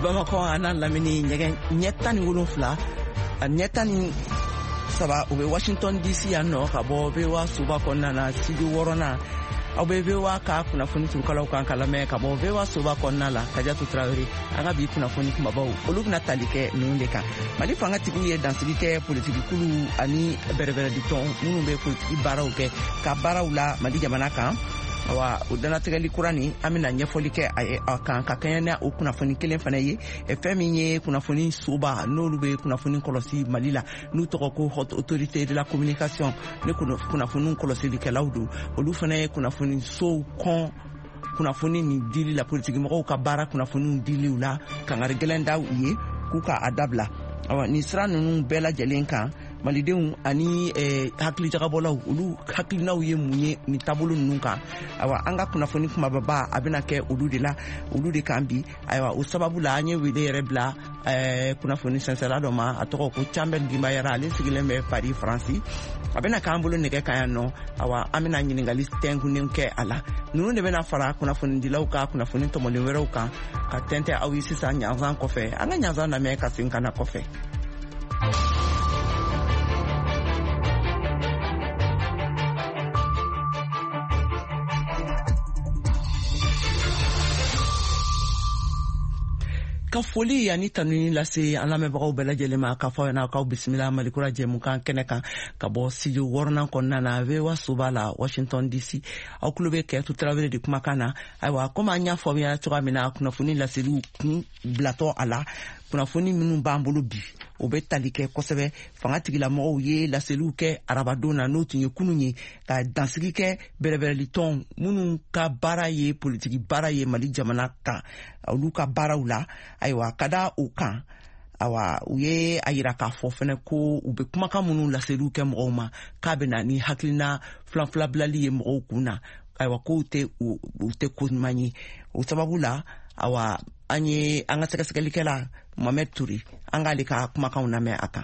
Bamako ana lamini ɲɛta ni 7 ɲɛta ni 3 o bɛ Washington DC yan nɔ ka bɔ VOA suba kɔnɔna na studio 6nan aw bɛ VOA ka kunnafoni turukalaw kan ka lamɛn ka bɔ VOA suba kɔnɔna la Kadiatu Traoré an ka bi kunnafoni kumabaw olu bɛna tali kɛ ninnu de kan Mali fangatigiw ye dansigi kɛ politiki kulu ani bɛrɛbɛrɛdi tɔn minnu bɛ politiki baaraw kɛ ka baaraw la Mali jamana kan awa o danatigɛli kura ni an bɛna ɲɛfɔli kɛ a kan ka kɛɲɛ o kunnafoni kelen fana ye fɛn min ye kunnafoni soba n'olu bɛ kunnafoni kɔlɔsi Mali la n'u tɔgɔ ko Haute Autorité de la Communication ne kunnafoni kɔlɔsilikɛlaw don olu fana ye kunnafoni so kɔn kunnafoni ni dili la politiki mɔgɔw ka baara kunnafoni diliw la kangari gɛlɛn da u ye k'u ka a dabila awa ni sira ninnu bɛɛ lajɛlen kan malidenw ani hakili jagabɔlaw olu hakilinaw ye mun ye ni taabolo ninnu kan awa an ka kunnafoni kumababa a bɛna kɛ olu de la olu de kan bi ayiwa o sababu la an ye wele yɛrɛ bila kunnafoni sɛnsɛnla dɔ ma a tɔgɔ ko Chambel Dimbayara ale sigilen bɛ Paris Faransi a bɛna k'an bolo nɛgɛ kan yan nɔ awa an bɛna ɲininkali tɛnkunnen kɛ a la ninnu de bɛna fara kunnafoni dilaw ka kunnafoni tɔmɔlen wɛrɛw kan ka tɛntɛn aw ye sisan ɲanzan kɔfɛ an ka ɲanzan lamɛn ka segin ka na kɔfɛ. Ka foli ani tanuni lase an lamɛnbagaw bɛɛ lajɛlen ma k'a fɔ aw k'aw bisimila Malikura jɛmukan kɛnɛ kan ka bɔ studio 6nan kɔnɔna na VOA soba la Washington DC aw tulo bɛ Kadiatu Traoré de kumakan na ayiwa komi an y'a faamuya cogoya min na kunnafoni laseliw kun bilatɔ a la kunnafoni minnu b'an bolo bi o bɛ tali kɛ kosɛbɛ fangatigilamɔgɔw ye laseliw kɛ arabadon na n'o tun ye kunun ye ka dansigi kɛ bɛrɛbɛrɛli tɔn minnu ka baara ye politiki baara ye Mali jamana kan olu ka baaraw la ayiwa ka da o kan awa u ye a yira k'a fɔ fɛnɛ ko u bɛ kumakan minnu laseliw kɛ mɔgɔw ma k'a bɛ na ni hakilina filanfila bilali ye mɔgɔw kun na ayiwa ko u tɛ ko ɲuman ye o sababu la awa an ye an ka sɛgɛsɛgɛlikɛla Mohamed Touré an k'ale ka kumakanw lamɛn a kan.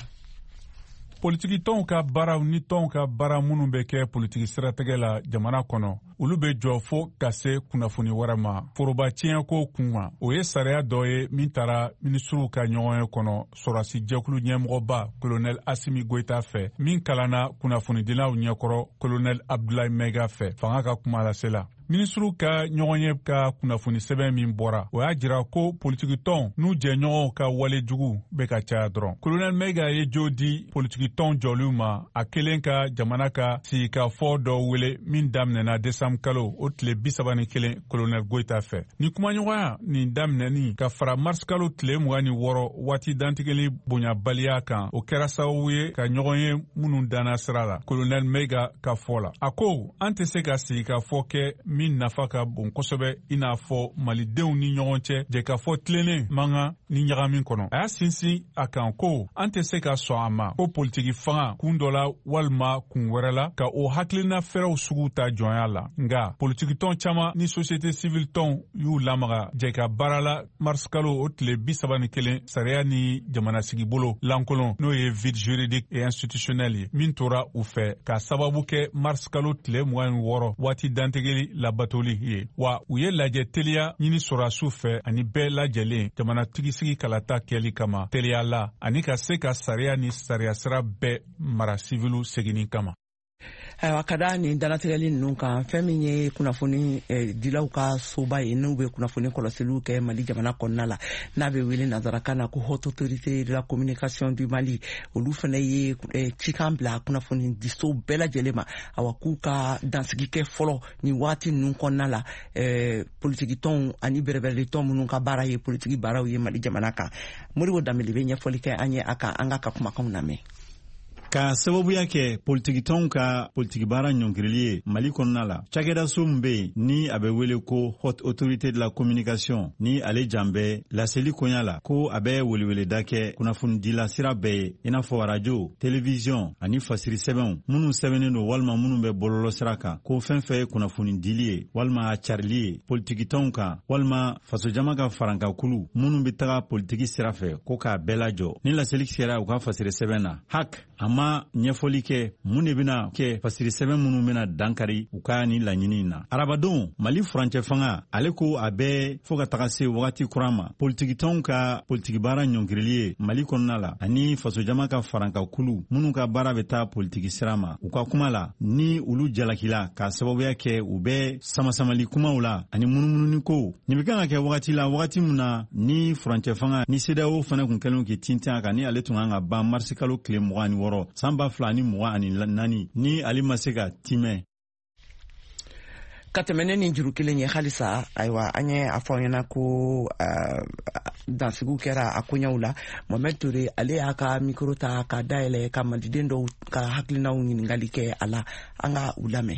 Politiki tɔnw ka baaraw ni tɔnw ka baara minnu bɛ kɛ politiki siratigɛ la jamana kɔnɔ olu bɛ jɔ fo ka se kunnafoni wɛrɛ ma foroba tiɲɛko kun ma o ye sariya dɔ ye min taara minisiriw ka ɲɔgɔnye kɔnɔ sɔrɔsi jɛkulu ɲɛmɔgɔba kolonɛl Asimi Goita fɛ min kalanna kunnafonidilaw ɲɛkɔrɔ kolonɛl Abdoulaye Maiga fɛ fanga ka kuma lasela minisiriw ka ɲɔgɔnye ka kunnafoni sɛbɛn min bɔra o y'a jira ko politiki tɔn n'u jɛɲɔgɔnw ka wale jugu bɛ ka caya dɔrɔn kolonɛl Maiga ye jo di politiki tɔn jɔliw ma a kelen ka jamana ka sigikafɔ dɔ wele min daminɛna desanbre kalo o tile 31 kolonɛl Goita fɛ ni kumaɲɔgɔnya nin daminɛni ka fara mars kalo tile 26 waati dantigɛli bonyabaliya kan o kɛra sababu ye ka ɲɔgɔn ye minnu danna sira la kolonɛl Maiga ka fɔ la a ko an tɛ se ka sigikafɔ kɛ min nafa ka bon kosɛbɛ i n'a fɔ malidenw ni ɲɔgɔn cɛ jɛkafɔ tilennen manga ni ɲagamin kɔnɔ a y'a sinsin a kan ko an tɛ se ka sɔn a ma ko politiki fanga kun dɔ la walima kun wɛrɛ la ka o hakilina fɛrɛw sugu ta jɔnya la nga politiki tɔn caman ni société civile tɔn y'u lamaga jɛka baara la mars kalo o tile 31 sariya ni jamanasigi bolo lankolon n'o ye vide juridique et institutionnel ye min tora u fɛ ka sababu kɛ mars kalo tile 26 waati dantigɛli labatoli ye wa u ye lajɛ teliya ɲini sɔrɔsiw fɛ ani bɛɛ lajɛlen jamanatigisigi kalata kɛli kama teliya la ani ka se ka sariya ni sariya sira bɛɛ mara sivilu seginni kama. Ayiwa ka da nin danatigɛli ninnu kan fɛn min ye kunnafoni dilaw ka soba ye n'u bɛ kunnafoni kɔlɔsiliw kɛ Mali jamana kɔnɔna la n'a bɛ wele nanzarakan na ko Haute Autorité de la Communication du Mali olu fana ye cikan bila kunnafoni diso bɛɛ lajɛlen ma awa k'u ka dansigi kɛ fɔlɔ nin waati ninnu kɔnɔna la politiki tɔnw ani bɛrɛbɛrɛli tɔn minnu ka baara ye politiki baaraw ye Mali jamana kan Modibo Dambele bɛ ɲɛfɔli kɛ an ye a kan an ka kumakanw lamɛn. Ka sababuya kɛ politiki tɔnw ka politiki baara ɲɔngirili ye Mali kɔnɔna la cakɛda so min bɛ yen ni a bɛ wele ko Haute Autorité de la Communication ni ale jan bɛ laseli koɲa la ko a bɛ weleweleda kɛ kunnafonidila sira bɛɛ ye i n'a fɔ radio télévision ani fasiri sɛbɛnw minnu sɛbɛnnen don walima minnu bɛ bɔlɔlɔ sira kan ko fɛn fɛn ye kunnafonidili ye walima a carili ye politiki tɔnw kan walima fasojama ka farankakulu minnu bɛ taga politiki sira fɛ ko k'a bɛɛ lajɔ ni laseli kɛra u ka fasiri sɛbɛn na HAC a ma ɲɛfɔli kɛ mun de bena kɛ fasiri sɛbɛn minnu bena dankari u ka ni laɲini na. Arabadon Mali furancɛ fanga ale ko a bɛɛ fɔɔ ka taga se wagati kura ma politikitɔnw ka politiki baara ɲɔngirili ye Mali kɔnɔna la ani fasojama ka faranka kulu minnu ka baara bɛ taa politiki sira ma. U ka kuma la ni olu jalakila ka sababuya kɛ u bɛ samasamali kumaw la ani munumununi ko. Nin bɛ kan ka kɛ wagati la wagati min na ni furancɛ fanga ni CEDEAO fana kun kɛlen k'i tintin a kan ni ale tun kan ka ban marisi kalo tile 26 san 2024 ni ale ma se ka timɛ. Ka tɛmɛnen ni juru kelen ye halisa ayiwa an ye a fɔ ɲɛna ko dansigiw kɛra a koɲɛw la. Mohamed Toure ale y'a ka mikro ta ka dayɛlɛ ka maliden dɔw ka hakilinaw ɲiningali kɛ a la. An ka u lamɛn.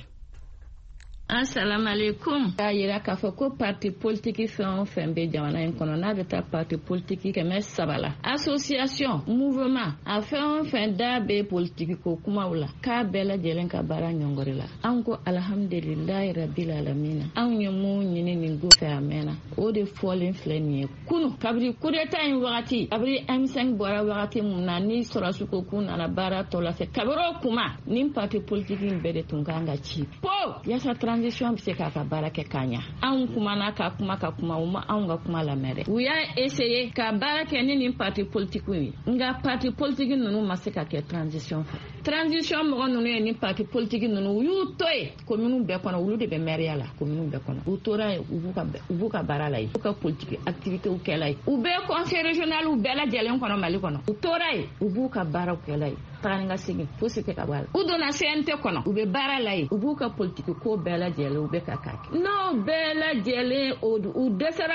Assalamu alaikum. K'a yira k'a fɔ ko parti politique fɛn o fɛn bɛ jamana in kɔnɔ n'a bɛ taa parti politique 300 la association mouvement a fɛn o fɛn da bɛ politique ko kumaw la k'a bɛɛ lajɛlen ka baara ɲɔngɔri la. An ko alhamdulilahi rabbil alamin. Anw ye mun ɲini nin ko fɛ a mɛnna o de fɔlen filɛ nin ye kunu kabiri coup d'état in wagati kabiri M5 bɔra wagati mun na ni sɔrɔsiw ko k'u nana baara tɔ la fɛ kabiri o kuma nin parti politique in bɛɛ de tun kan ka ci po yasa transition bɛ se k'a ka baara kɛ k'a ɲa. Anw kumana ka kuma u ma anw ka kuma lamɛn dɛ. U y'a essayer ka baara kɛ ni nin parti politique ye nka parti politique ninnu ma se ka kɛ transition fɛ. Transition mɔgɔ ninnu ye nin parti politique ninnu u y'u to ye commune bɛɛ kɔnɔ olu de bɛ maire la commune bɛɛ kɔnɔ u tora ye u b'u ka baara la ye u ka politique activité kɛla ye u bɛɛ conseil régional u bɛɛ lajɛlen kɔnɔ Mali kɔnɔ u tora ye u b'u ka baaraw kɛla ye tagani ka segin fosi tɛ ka bɔ a la u donna CNT kɔnɔ u bɛ baara la ye u b'u ka politique ko bɛɛ lajɛlen u bɛ ka kɛ n'o bɛɛ lajɛlen u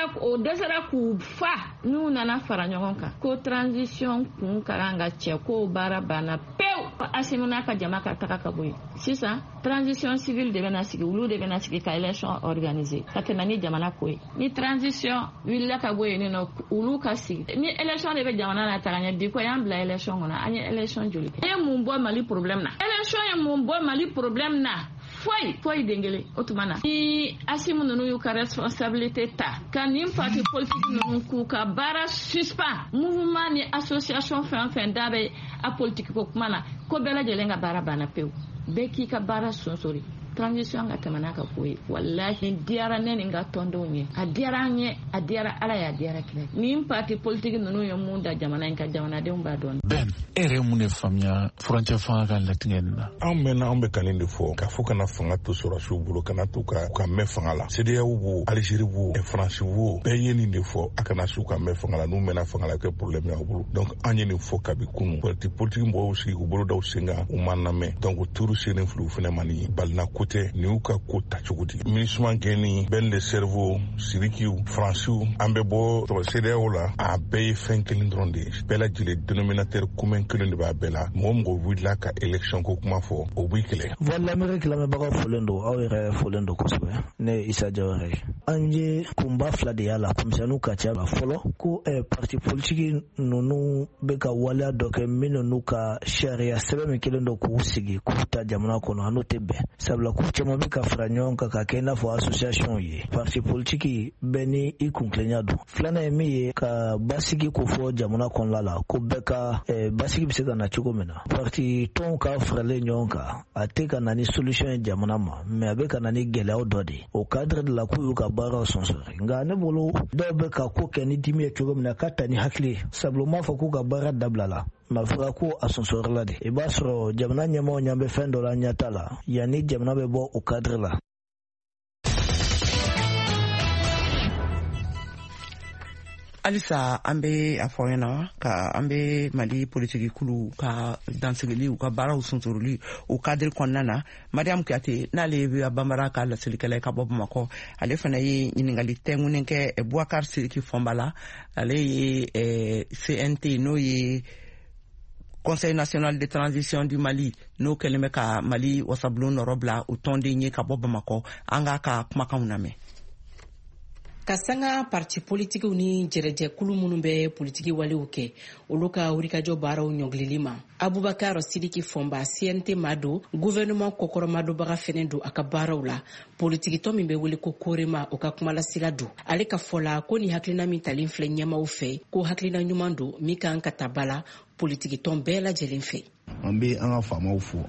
dɛsɛra k'u fa n'u nana fara ɲɔgɔn kan ko transition kun ka kan ka cɛ ko baara banna pewu Asimuna ka jama ka taga ka bɔ yen sisan transition civile de bɛna sigi olu de bɛna sigi ka élection organiser ka tɛmɛ ni jamana ko ye ni transition wulila ka bɔ yen nɔ olu ka sigi ni élection de bɛ jamana na taga ɲɛ bi ko y'an bila élection kɔnɔ an ye élection joli kɛ ye mun bɔ Mali problème na élection ye mun bɔ Mali problème na foyi dengele o tuma na ni Asimu ninnu y'u ka responsabilité ta ka nin parti politique ninnu k'u ka baara suspend mouvement ni association fɛn fɛn da bɛ a politique ko kuma na ko bɛɛ lajɛlen ka baara banna pewu bɛɛ k'i ka baara sonsori transition ka tɛmɛ n'a ka ko ye wallahi diyara ne ni ka tɔndenw ye a diyara an ye a diyara Ala ye a diyara kira nin parti politique ninnu ye mun da jamana in ka jamanadenw b'a dɔn. Ben e yɛrɛ mun de faamuya furancɛ fanga ka latigɛ nin na. Anw bɛ ka nin de fɔ k'a fɔ kana fanga to sɔrɔsiw bolo kana to ka mɛn fanga la CEDEAO b'o Algérie b'o France b'o bɛɛ ye nin de fɔ a kana su ka mɛn fanga la n'u mɛnna fanga la kɛ problème y'aw bolo donc an ye nin fɔ kabi kunu parti politique mɔgɔw sigi u bolo daw sen kan u ma lamɛn donc turu senen fili fana ma ni balina ko tɛ ni y'u ka ko ta cogo di MINUSMA gɛnni Ben de Cerveau Sirikiw Faransiw an bɛ bɔ CEDEAO la a bɛɛ ye fɛn kelen dɔrɔn de ye bɛɛ lajɛlen dénominateur commun kelen de b'a bɛɛ la mɔgɔ wulila ka élection ko kuma fɔ o b'i kɛlɛ. Voix de l'Amérique lamɛnbagaw folen don aw yɛrɛ folen don kosɛbɛ ne ye Isa Jawara ye an ye kunba fila de y'a la komisɛniw ka ca fɔlɔ ko parti politique ninnu bɛ ka waleya dɔ kɛ minnu n'u ka sariya sɛbɛn min kelen don k'u sigi k'u ta jamana kɔnɔ a n'o tɛ bɛn sabula k'u caman bɛ ka fara ɲɔgɔn kan ka kɛ i n'a fɔ association ye parti politique bɛɛ ni i kuntilenya don filanan ye min ye ka basigi ko fɔ jamana kɔnɔla la ko bɛɛ ka basigi bɛ se ka na cogo min na parti tɔnw ka faralen ɲɔgɔn kan a tɛ ka na ni solution ye jamana ma mais a bɛ ka na ni gɛlɛyaw dɔ de o cadre de la k'u y'u ka baaraw sɔnsɔri nka ne bolo dɔw bɛ ka ko kɛ ni dimi ye cogo min na k'a ta ni hakili ye sabula u m'a fɔ k'u ka baara dabila la mɛ fɔra ko a sɔnsɔrɔla de i b'a sɔrɔ jamana ɲɛmaaw ɲɛ bɛ fɛn dɔ la ɲɛta la yanni jamana bɛ bɔ o cadre la. Alisa an bɛ a fɔ ɲɛna ka an bɛ Mali politique kulu ka dansigili u ka baaraw sunsuruli o cadre kɔnɔna na Mariam Kuyate n'ale bɛ Banbara ka laselilikɛla ye ka bɔ Bamakɔ ale fana ye ɲininkali tɛŋunen kɛ Boubacar Sidiki Fɔnbala ale ye CNT n'o ye Conseil national de transition du Mali n'o kɛlen bɛ ka Mali wasabulon nɔrɔ bila o tɔnden ye ka bɔ Bamakɔ an ka kumakanw lamɛn. Ka sanga parti politikiw ni jɛrɛjɛkulu minnu bɛ politiki walew kɛ olu ka wulikajɔ baaraw ɲɔgilili ma Abubakar Sidiki Fɔnba CNT Mado gouvernement kɔkɔrɔmadɔbaga fɛnɛ don a ka baaraw la politikitɔ min bɛ wele ko Korema o ka kumalasira don ale ka fɔla ko ni hakilina min talen filɛ ɲɛmaw fɛ ko hakilina ɲuman don min kan ka ta bala politiki tɔn bɛɛ lajɛlen fɛ. An bɛ an ka faamaw fo